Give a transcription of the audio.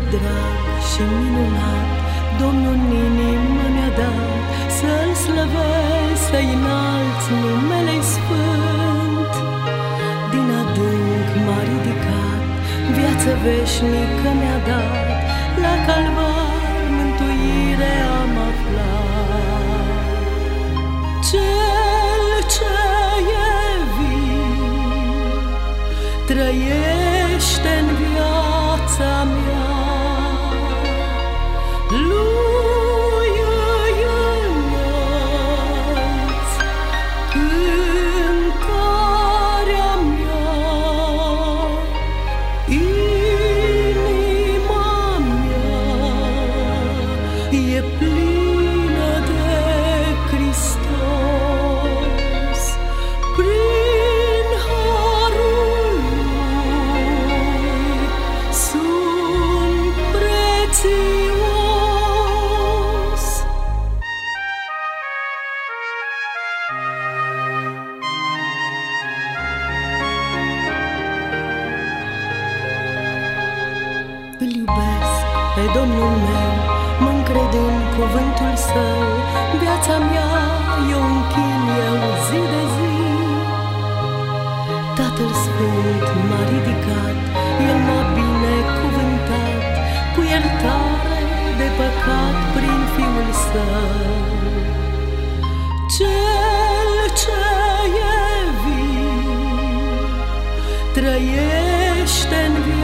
drag și minunat Domnul în inimă mi-a dat, să-L slăvesc, să-i înalt numele-i sfânt. Din adânc m-a ridicat, viață veșnică mi-a dat, la Calvar mântuire am aflat. Cel ce e viu trăiește-n viața mea, Lui îi înălț cântarea mea. Inima mea e plină de Hristos, prin harul Lui sunt prețios. Îl iubesc pe Domnul meu, mă-ncred în cuvântul Său, viața mea eu închin eu zi de zi. Tatăl Sfânt m-a ridicat, El m-a binecuvântat, cu iertare de păcat prin Fiul Său. Cel ce e viu trăiește în viață